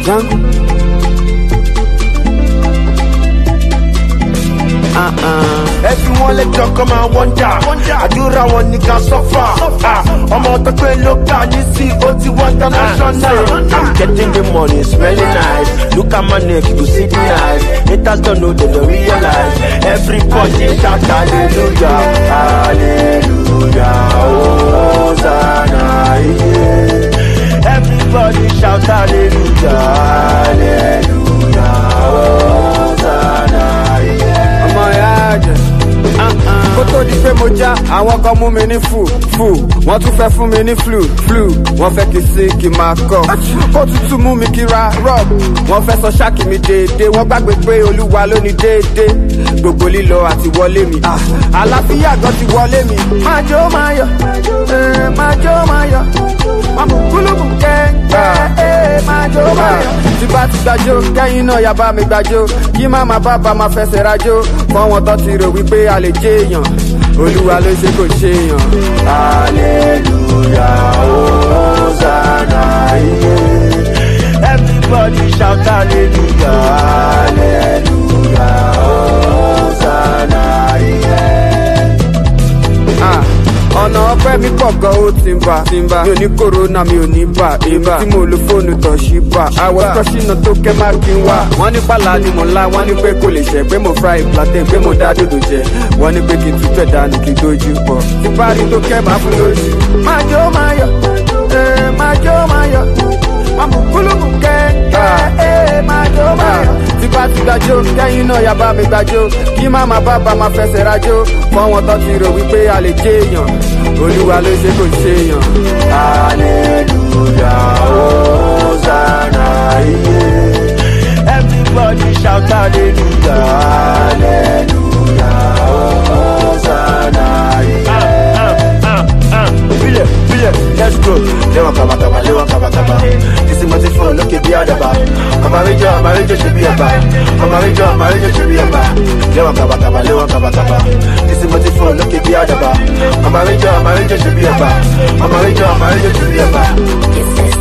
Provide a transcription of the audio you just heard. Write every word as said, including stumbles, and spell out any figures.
Jungle. Uh-uh. Everyone let you come and wonder. Àdúrà wọn ní ká suffer. Ọmọ tó pé local ní sí ó ti wọ́n international. I'm getting the money, it's really nice. Look at my neck, you see the eyes. Haters don't know, they don't realize. Everybody shout hallelujah, hallelujah, Hosanna, yeah. Everybody shout hallelujah, hallelujah, Hosanna, yeah. Kó tó di pé mo já, àwọn kan mú mi ní fù fù. Wọ́n tún fẹ́ fún mi ní flu flu. Wọ́n fẹ́ kí sí kí máa kọ̀. Kó tutù mú mi kí ra rub. Wọ́n fẹ́ sọ ṣáàkì mi déédéé. Wọ́n gbàgbé pé Olúwa ló ní déédéé. Gbogbo lílọ àti wọlé mi. Àlàáfíà gan ti wọlé mi. Máa jó máa yọ̀, máa jó máa yọ̀. Máa mú kúlùmù kẹ́ńkẹ́, máa jó máa yọ̀. Tí bá ti gbàjó, kẹ́yìn náà yá bá mi gbàjó. Kí má máa bá bá máa fẹsẹ̀ rajó. Fọ́wọ́n tó ti rò wípé a lè jẹ́ èèyàn. Olúwa ló ṣe kò ṣe èèyàn. Hallelujah, Hosanna, yeah. Everybody shout hallelujah, hallelujah, Hosanna, yeah. Ah. Ọ̀nà ọpẹ́ mi pọ̀ gan ó ti ń bà. Mi ò ní kòrónà mi ò ní bà. Ìgbà tí mo lo fóònù tọ̀ sí bà. Àwọ̀ kọ́sínà tó kẹ́ má kí n wá. Wọ́n ní pàlà ni mo ńlá. Wọ́n ní pé kò lè ṣẹ̀ pé mo fry plantain pé mo dá dòdò jẹ. Wọ́n ní pé kí n túbẹ̀ dànù kí n dojú pọ̀. Tí parí tó kẹ́ máa fún lójú. Máa jó máa yọ̀, máa jó máa yọ̀. Máa mú kúlùmù kẹ́ńkẹ́, máa jó máa yọ̀. Tí bá ti gbàjó, kẹ́yìn náà yá bá mi gbàjó. Kí má máa bá bá máa fẹsẹ̀ rajó. Fọ́wọ́n tó ti rò wípé a lè jẹ́ èèyàn. Olúwa ló ṣe kò ṣe èèyàn. Hallelujah, Hosanna, yeah. Everybody shout hallelujah, hallelujah, Hosanna, yeah. Uh, uh, uh, uh. Bile, bile, let's go. Lewa kaba kaba, lewa kaba kaba. This is my phone, look at the other bar. I'm a ranger, I'm a ranger, should be a bar. I'm a ranger, I'm a ranger, should be a bar. Lewa kaba kaba, lewa kaba kaba. This is my phone, look at the other bar. I'm a ranger, I'm a ranger, should be a bar. I'm a ranger, I'm a ranger, should be a bar.